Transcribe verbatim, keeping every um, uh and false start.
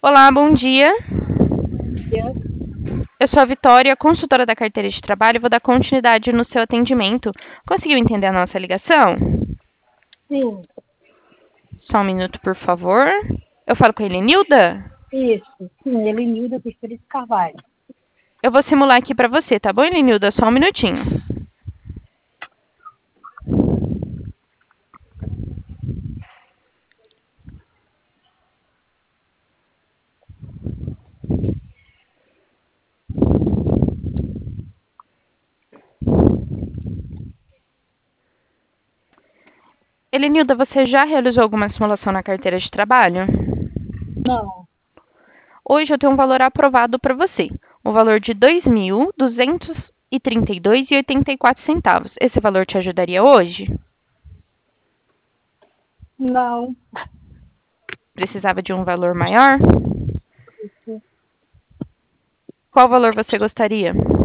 Olá, bom dia. Dia. Eu sou a Vitória, consultora da carteira de trabalho e vou dar continuidade no seu atendimento. Conseguiu entender a nossa ligação? Sim, Só um minuto, por favor. Eu falo com a Helenilda? isso. Sim, Elenilda Teixeira de Carvalho. Eu vou simular aqui para você, tá bom, Helenilda? Só um minutinho. Helenilda, você já realizou alguma simulação na carteira de trabalho? Não, Hoje eu tenho um valor aprovado para você. O valor de dois mil duzentos e trinta e dois e oitenta e quatro centavos. Esse valor te ajudaria hoje? não. Precisava de um valor maior? Isso. Qual valor você gostaria?